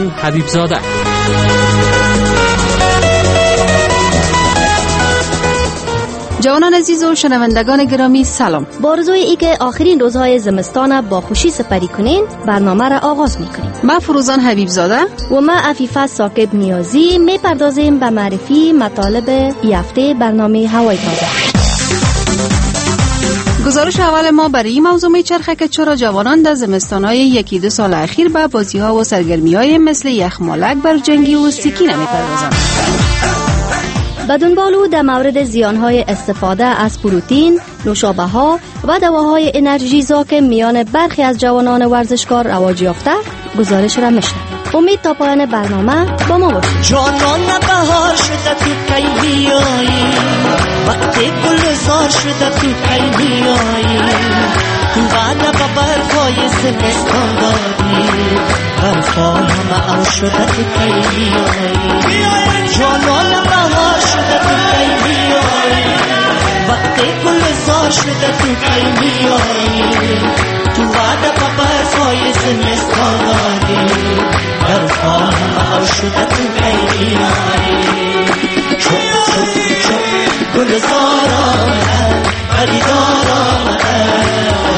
فروزان حبیب زاده. جوانان عزیز و شنوندگان گرامی سلام. با آرزوی ای که آخرین روزهای زمستان با خوشی سپری کنین برنامه را آغاز میکنیم. من فروزان حبیب زاده و من عفیفه ثاقب نیازی میپردازیم به معرفی مطالب این هفته برنامه هوای تازه. گزارش اول ما برای این موضوع میچرخه که چرا جوانان در زمستان‌های یکی دو سال اخیر به بازی‌ها و سرگرمی‌های مثل یخمالک، برجنگی و سکی نمی‌پردازند. بدون بالو در مورد زیانهای استفاده از پروتئین، نوشابه‌ها و دواهای انرژیزا که میان برخی از جوانان ورزشکار رواج یافته گزارش را میشه. امید تا پایان برنامه با ما باشید. جانان بهار شده تو کی بیایی، وقتی گلزار شده تو کی بیایی، تو بعد با برفای زمستان دادی برفای همه او شده تو کی بیایی. جانان بهار شده تو کی بیایی، وقتی گلزار شده تو کی بیایی، تو بعد با برفای زمستان دادی برفای همه او شده تو کی بیایی. چوب چوب چوب گلزار آمد خریدار آمد،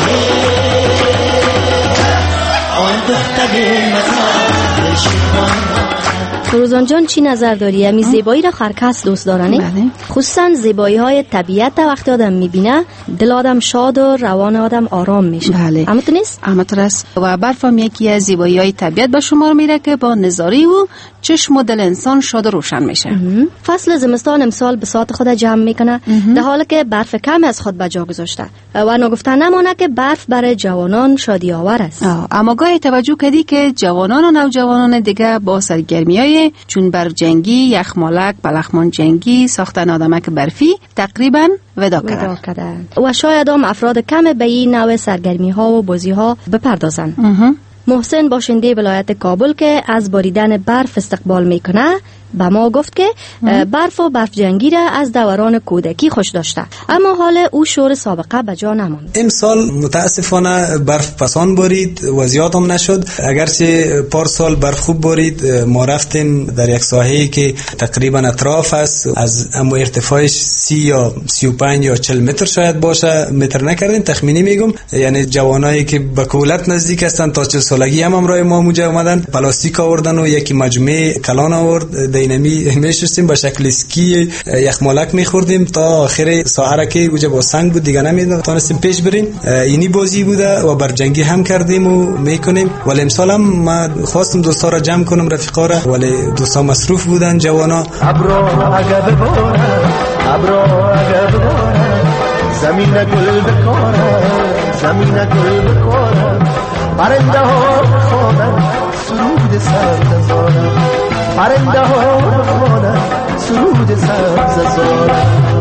آن دختر مزار شیران. فروزان جان چی نظر داری؟ همی زیبایی را هر کس دوست دارنه؟ بله. خصوصا زیبایی های طبیعت وقتی آدم میبینه دل آدم شاد و روان آدم آرام میشه. بله. اما تو نیست؟ همینطور است و برف هم یکی از زیبایی‌های طبیعت به شمار میره که با نظاره و چشم و دل انسان شاد و روشن میشه. فصل زمستان امسال بساط خود جمع میکنه در حالی که برف کم از خود به جا گذاشته و نگفته نمانه که برف برای جوانان شادی آور است. اما گاهی توجه کردی که جوانان و نوجوانان دیگه با سرگرمی‌های چون برجنگی، یخمالک، بلخمان جنگی، ساختن آدمک برفی تقریبا ودا کردند و شاید هم افراد کم به این نوع سرگرمی ها و بازی ها بپردازند. محسن باشنده ولایت کابل که از باریدن برف استقبال میکنه با ما گفت که برف و برف جنگی را از دوران کودکی خوش داشته، اما حال او شور سابقه به جا نماند. امسال متاسفانه برف پسان بارید و زیاد هم نشد، اگرچه پارسال برف خوب بارید. ما رفتیم در یک ساحه‌ای که تقریبا اطراف است، از اما ارتفاعش 30 یا 35 یا 40 متر شاید باشه، متر نکردیم تخمینی میگم، یعنی جوانایی که به کولت نزدیک هستند تا 40 سالگی هم امرای ما موجه اومدن، پلاستیک آوردن و یکی مجموعه کلان آورد، دینمی میشستیم به شکل اسکی یخمالک میخوردیم تا آخر ساعه که اوجه با سنگ بود دیگه نمیتونستیم پیش بریم. اینی بازی بوده و برجنگی هم کردیم و میکنیم. ولی امسال هم ما خواستم دوستا را جمع کنم، رفیقا را، ولی دوستا مصروف بودن جوانا. ابرو عقب باره، ابرو عقب باره، زمین گل بکاره، زمین گل بکاره، پرنده ها بخوانن سرود سبز زاره، پرنده ها بخوانن سرود سبز زاره.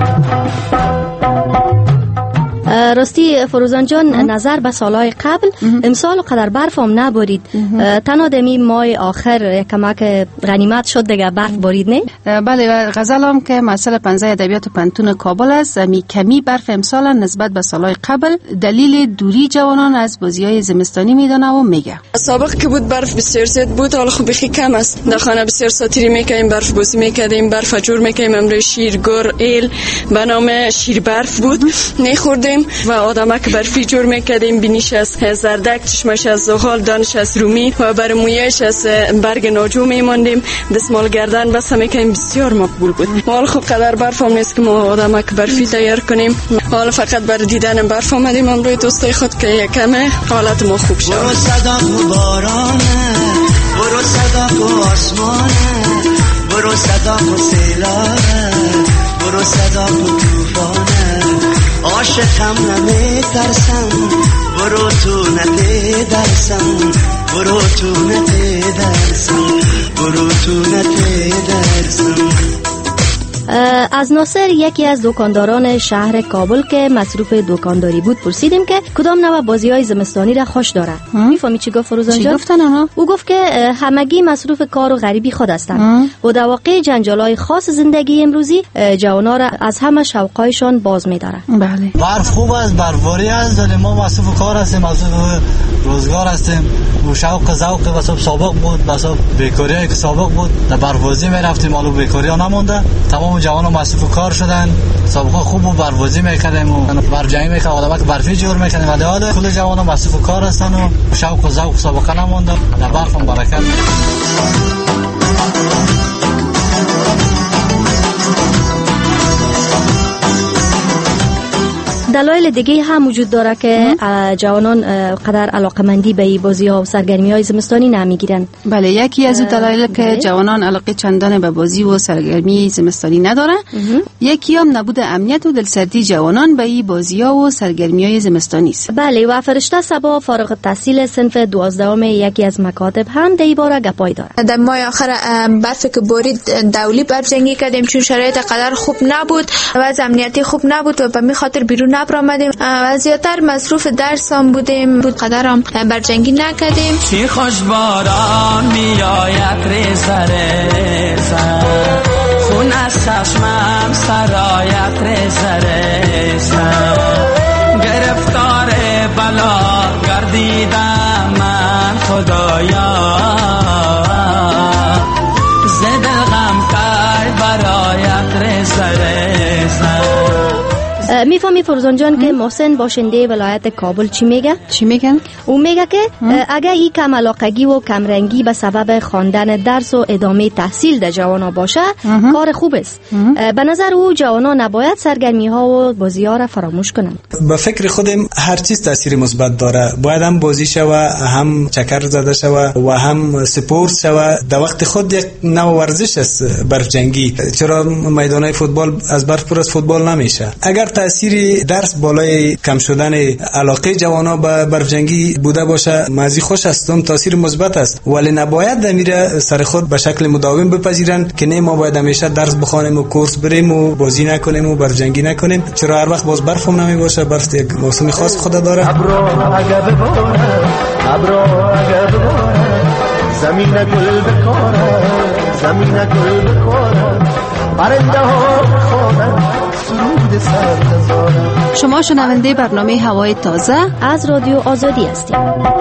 راستی فروزان جان نظر به سالهای قبل امسال قدر برف هم نبارید، تنها دمی ماه آخر کمک غنیمت شد دیگه برف بارید نه؟ بله و غزل هم که مسئله پنزه ادبیات و پنتون کابل است، کمی برف امسال نسبت به سالهای قبل دلیل دوری جوانان از بازی‌های زمستانی میدانه و میگه. سابق که بود برف بسیار زیاد بود، حالا خوب بخی کم است. در خانه بسیار ساتیری میکنیم، برف بازی میکردیم، برف جور میکنیم، امروز شیرگر ایل به نام شیر برف بود نخوردیم و آدمک برفی جور میکردیم، بینیش از زردک، چشمش از زغال، دانش از رومی و بر مویش از برگ ناجو میماندیم، دستمال گردن بس میکنیم، بسیار مقبول بود. حالا خوب قدر برف هم نیست که ما آدمک برفی تیار کنیم، حالا فقط بر دیدن برف آمدیم امروی دوستای خود که یکمه حالت ما خوب شد. برو صدا و بارانه، برو صدا و آسمانه، برو صدا و سیلانه، برو صدا و توفانه، عاشقم نمیترسم، برو تو نتیدرسم، برو تو نتیدرسم، برو تو نتیدرسم. از ناصر یکی از دکانداران شهر کابل که مصروف دکانداری بود پرسیدیم که کدام نوع بازی‌های زمستانی را خوش داره. میفهمی چی گفت فروزان جان؟ چی گفتن آنها؟ او گفت که همگی مصروف کار و غریبی خود هستند و در واقع جنجال‌های خاص زندگی امروزی جوان‌ها را از همه شوق‌هایشان باز می‌داره. بله. برف خوب است، برفباری است، ولی ما مصروف کار هستیم، مصروف روزگار هستیم. و شوق ذوق واسه سابق بود، واسه بیکاری که سابق بود، در برفبازی می‌رفتیم، حالا بیکاری نمونده. تمام جوانان مصروف کار شدن. سابقا خوب بود، برفبازی می‌کردیم و برجنگی می‌کردیم، آدمک برفی جور می‌کردیم. ولی حالا کل جوانان مصروف کار هستن و شوق و ذوق سابقا نمونده. در برف هم برکت. دلایل دیگه هم وجود داره که جوانان قدر علاقمندی به بازی‌ها و سرگرمی‌های زمستانی نمیگیرن. بله، یکی از دلایل که جوانان علاقه چندان به بازی و سرگرمی زمستانی ندارن، یکی هم نبود امنیت و دلسردی جوانان به این بازی‌ها و سرگرمی‌های زمستانی است. بله، و فرشته صبا فارغ التحصیل صنف 12 یکی از مکاتب هم در باره گپای داره. در ماه آخر برف که بارید دولی برجنگی کردیم چون شرایط قدر خوب نبود و از امنیتی خوب نبود و به می خاطر بیرون آمدیم و زیادتر مصروف درس هم بودیم، بود قدر هم برجنگی نکردیم. چی خوش باران می آید ریزه ریزه، خون از چشمم سرایت ریزه ریزه، گرفتار بلا گردیدم من خدایا، زد غم کای برایت ریزه ریزه. میفهمی فروزان جان که محسن باشنده ولایت کابل چی میگه؟ چی میگن؟ او میگه که اگر این کم علاقگی و کم رنگی به سبب خواندن درس و ادامه تحصیل در جوانا باشه کار خوب است. به نظر او جوانا نباید سرگرمی ها و بازی ها را فراموش کنند. به فکر خودم هر چیز تاثیر مثبت داره، باید هم بازی شوه، هم چکر زده شوه و هم سپورت شوه. در وقت خود یک نوع ورزش است برف جنگی. چرا میدانای فوتبال از برف پر از فوتبال نمیشه؟ اگر تأثیر درس بالای کم شدن علاقه جوانا به برف جنگی بوده باشه، مازی خوش است، اون تاثیر مثبت است، ولی نباید میره سر خود به شکل مداوم بپذیرند که نه ما باید همیشه درس بخوانیم و کورس بریم و بازی نکنیم و برف جنگی نکنیم. چرا هر وقت باز برف هم نمی باشه؟ برف یک موسم خاص خود داره. زمین گل بکاره، زمین گل بکاره، پرنده ها بخوانند سرود سرتزاره. شما شنونده برنامه هوای تازه از رادیو آزادی هستید.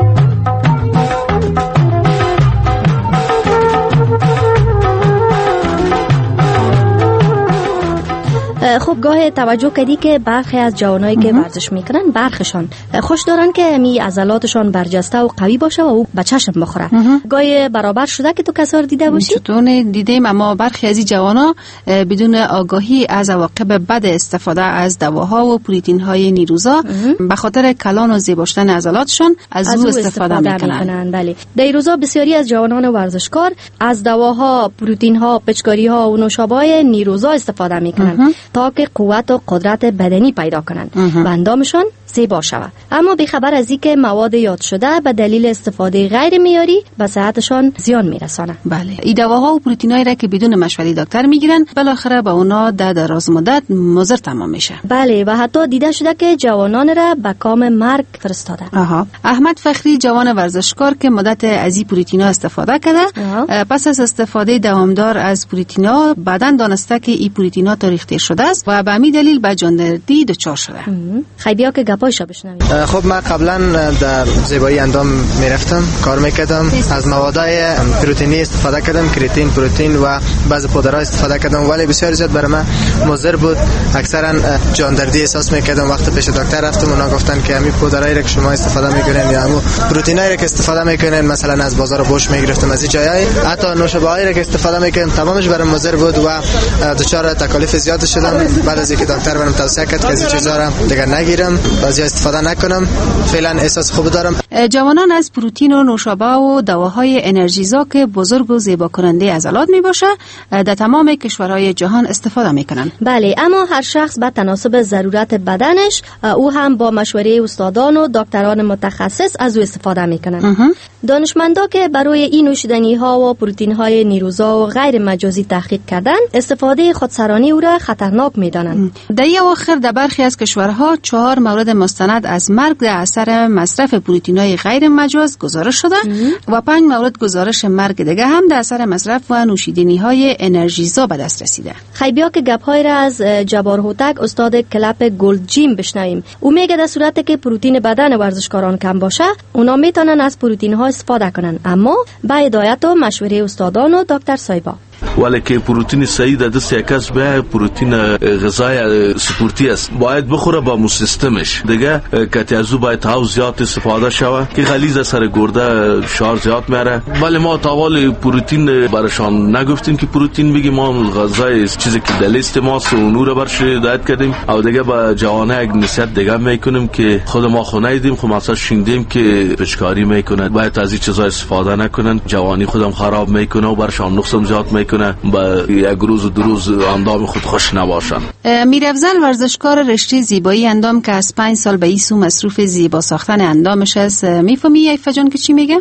خب گاه توجه کردی که برخی از جوانایی که ورزش میکنن برخشان خوش دارن که می عضلاتشان برجسته و قوی باشه و او به چشم بخوره. گاه برابر شده که تو کسار دیده باشی؟ چطور دیدیم، اما برخی از این جوانا بدون آگاهی از عواقب بد استفاده از دواها و پروتئین های نیروزا به خاطر کلان و زیباشتن عضلاتشان از او استفاده میکنن. بله، در روزا بسیاری از جوانان ورزشکار از دواها، پروتئین ها، پچکاری ها و نوشابه نیروزا استفاده میکنن تا که قوت و قدرت بدنی پیدا کنند و اندامشان زیبا شود. اما بیخبر از این که مواد یاد شده به دلیل استفاده غیر معیاری به صحتشان زیان میرسانه. بله، این دواها و پروتئینایی را که بدون مشوره دکتر میگیرن بالاخره به اونا در دراز مدت مضر تمام میشه. بله، و حتی دیده شده که جوانان را به کام مرگ فرستاده. احمد فخری جوان ورزشکار که مدت از این پروتئینا استفاده کرده، پس از استفاده دوامدار از پروتئینا بدن دانسته که این پروتئینا تاریختی شده است و به همین دلیل به جاندردی دچار شده. خیلی بیا که گپایشو بشنویم. خب من قبلا در زیبایی اندام میرفتم، کار میکردم، از موادهای پروتئینی استفاده کردم، کریاتین، پروتئین و بعضی پودرها استفاده کردم، ولی بسیار زیاد برای من مضر بود. اکثرا جاندردی احساس میکردم. وقتی پیش دکتر رفتم اونا گفتن که همین پودرایی که شما استفاده میکنین یا همون پروتئینایی که استفاده میکنین مثلا از بازار بوش میگرفتم، از این جایی حتی نوشابه‌ای که استفاده میکنم تمامش برام مضر بود و دچار تکالیف زیاد شدم. بعد از اینکه دکتر برام توصیه کرد که از این چیزا رو دیگه نگیرم، از استفاده نکنم. فعلا احساس خوب دارم. جوانان از پروتئین و نوشابه و دواهای انرژیزا که بزرگ و زیبا کننده عضلات می باشه در تمام کشورهای جهان استفاده می کنن. بله، اما هر شخص به تناسب ضرورت بدنش او هم با مشوره استادان و دکتران متخصص از او استفاده می کنن. دانشمندا که برای این نوشیدنی ها و پروتئین های نیروزا و غیر مجازی تحقیق کردن استفاده خودسرانی او را خطرناک می دانند. در اواخر در برخی از کشورها 4 مورد مستند از مرگ در اثر مصرف پروتئین های غیر مجاز گزارش شده و 5 مورد گزارش مرگ دیگه هم در اثر مصرف و نوشیدنی های انرژیزا به دست رسیده. خیبیا که گپ‌های را از جبار هوتک استاد کلاب گلد جیم بشنویم. او میگه در صورتی که پروتئین بدن ورزشکاران کم باشه اونا میتونن از پروتئین ها استفاده کنن، اما با هدایت و مشوره استادان و دکتر سایبا. ولی که پروتئین صحیح در دست یک کس به پروتئین غذای سپورتی است باید بخوره با مو سیستمش دیگه که از او باید هاو زیاد استفاده شوه که غلیظ سر گرده شار زیاد میاره. ولی ما تاول پروتئین برشان نگفتیم که پروتئین بگیم، ما غذای چیزی که در لیست ماست و اون رو برش هدایت کردیم او دیگه با جوانه یک نصیحت دیگه میکنیم که خود ما خو ندیدیم خو مثلا شنیدیم که پچکاری میکنه، باید از این چیزا استفاده نکنن، جوانی خودم خراب میکنه و برشان نقصم زیاد میکنه، با یک روز و دو روز اندام خود خوش نباشن. میرافضل ورزشکار رشته زیبایی اندام که از 5 سال به ایسو مصروف زیبا ساختن اندامش است، میفهمی ایفا جان که چی میگه؟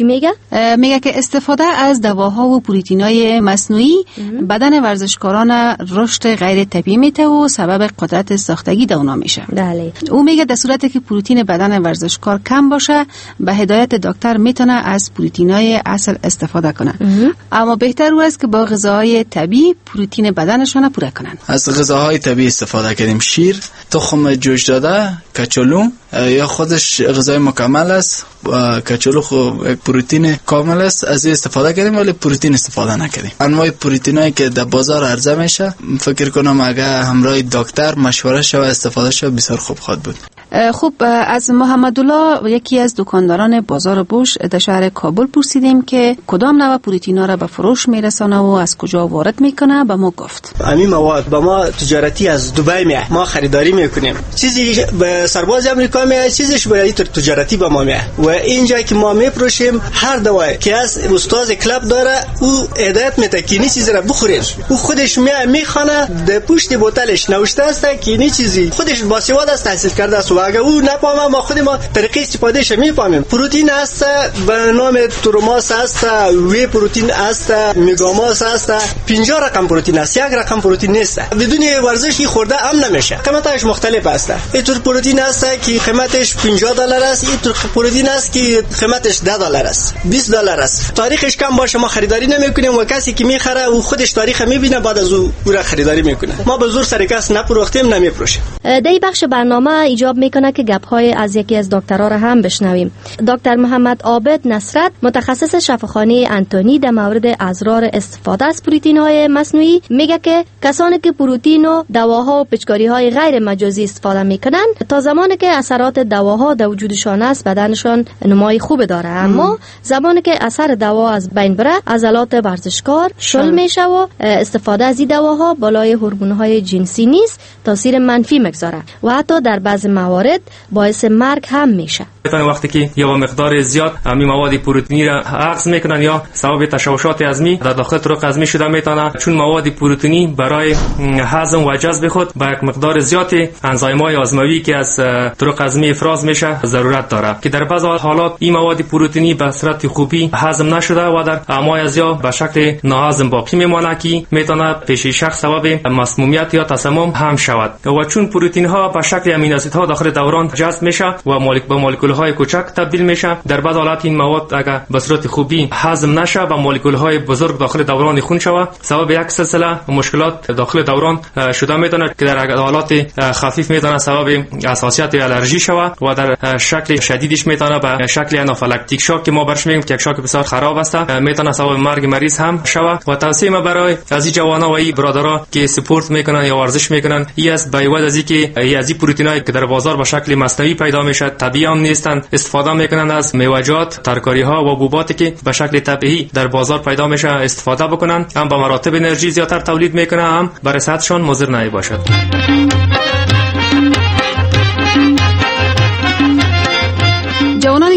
میگه که استفاده از دواها و پروتئینای مصنوعی بدن ورزشکاران رشد غیر طبیعی میته و سبب قدرت ساختگی در اونا میشه. بله. او میگه در صورتی که پروتئین بدن ورزشکار کم باشه به هدایت دکتر میتونه از پروتئینای اصل استفاده کنه. اما بهتر است که با غذاهای طبیعی پروتئین بدنشون پوره کنن. از غذاهای طبیعی استفاده کردیم. شیر، تخم جوش داده، کچالو یا خودش غذای مکمل است. کچالو خب پروتئین کامل است، از این استفاده کردیم ولی پروتئین استفاده نکردیم. انواع پروتئینایی که در بازار عرضه میشه فکر کنم اگه همراه دکتر مشوره شو استفاده شو بسیار خوب خواهد بود. خوب، از محمد الله یکی از دکانداران بازار بوش در شهر کابل پرسیدیم که کدام نوع پروتئینا را به فروش میرسانه و از کجا وارد میکنه. به ما گفت همین مواد با ما تجارتی از دبی میاد، ما خریداری میکنیم، چیزی به سرباز امریکا میاد، چیزیش به تجارتی با ما میاد و اینجا که ما میپروشیم هر دوایی که از استاد کلاب داره او هدایت میده که این چیزی را بخورید، او خودش میخونه در پشت بوتلش نوشته است که این چیزی خودش باسواد است تحصیل کرده است و اگه او نفهمه ما خود ما طریقه استفادهش میفهمیم. پروتئین است به نام تروماس است، وی پروتئین است، میگاماس است، 50 رقم پروتئین است، یک رقم پروتئین نیست. بدون ورزش خورده هم نمیشه، قیمتش مختلف است. اینطور پروتئین است که قیمتش $50 است، اینطور پروتئین است که قیمتش $10 است، $20 است. تاریخش کم باشه ما خریداری نمیکنیم و کسی که میخره او خودش تاریخ میبینه بعد از او را خریداری میکنه. ما به زور سر کس نپروختیم نمیپروشیم. در بخش برنامه ایجاب میکنه که گپ‌های از یکی از دکترها را هم بشنویم. دکتر محمد عابد نصرت متخصص شفاخانه انتونی در مورد اضرار استفاده از پروتئین‌های مصنوعی میگه که کسانی که پروتئین و دواها و پچکاری‌های غیر مجازی استفاده میکنن تا زمانی که اثرات دواها در وجودشان است بدنشان نمای خوب داره، اما زمانی که اثر دوا از بین بره عضلات ورزشکار شل میشه و استفاده از این دواها بالای هورمون‌های جنسی نیز تاثیر منفی میگذاره و حتی در بعض موارد باعث مرگ هم میشه. وقتی که یا مقدار زیاد می مواد پروتئینی را عقص میکنن یا سبب تشوشات هضمی در داخل طرق هضمی شده میتونه، چون مواد پروتئینی برای هضم و جذب خود با یک مقدار زیادی انزایم‌های هاضموی که از طرق هضمی افراز میشه ضرورت داره که در بعض حالات این مواد پروتئینی به صورت خوبی هضم نشده و در اعضای اعضا به شکل ناهضم باقی میمونه که میتونه پیش شخص سبب مسمومیت یا تسمم هم شود. و چون پروتئین ها به شکل امینو اسیدها داخل دوران جذب میشه و مولکول های کوچک تبدیل میشه، در بعض حالات این مواد اگر به صورت خوبی هضم نشه و مولکول های بزرگ داخل دوران خون شود سبب یک سلسله مشکلات داخل دوران شده میتونه که در حالات خفیف میتونه سبب حساسیت یا الرژی شود و در شکل شدیدش میتونه به شکل آنافیلاکتیک شوک که ما برش میگیم که یک شوک بسیار خراب است میتونه سبب مرگ مریض هم شود. و توصیه ما برای از این جوانا و این برادرها که سپورت میکنن یا ورزش میکنن این است به عوض از اینکه از این پروتئینایی که در بازار به شکل مصنوعی پیدا میشه طبیعی هم نیستن، استفاده میکنن از میوه‌جات، ترکاری ها و حبوباتی که به شکل طبیعی در بازار پیدا میشه استفاده بکنن، هم با مراتب انرژی زیادتر تولید میکنه، هم برای صحتشان مضر نمی باشد.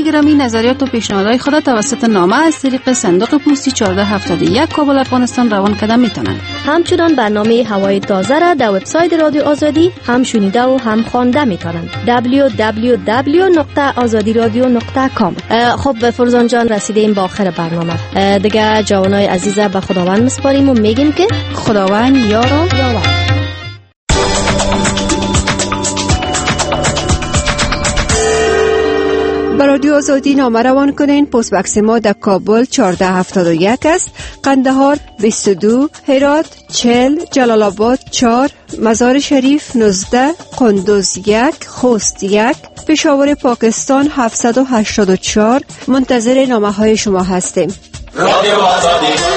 گرامی، نظریات و پیشنهادهای خود توسط نامه از طریق صندوق پستی 1471 کابل افغانستان روان کردن میتونن. همچنان برنامه هوای تازه را در وبسایت رادیو آزادی هم شنیده و هم خوانده میتونن. www.azadiradio.com. خب فرزان جان، رسیدیم به آخر برنامه. دیگه جوانای عزیزه به خداوند مسپاریم و میگیم که خداوند یار و یاور. برای رادیو آزادی نامه روان کنین. پست بکس ما در کابل 1471 است، قندهار 22، هرات 40، جلال آباد 4، مزار شریف 19، قندوز 1، خوست 1، پشاور پاکستان 784. منتظر نامه های شما هستیم. رادیو آزادی.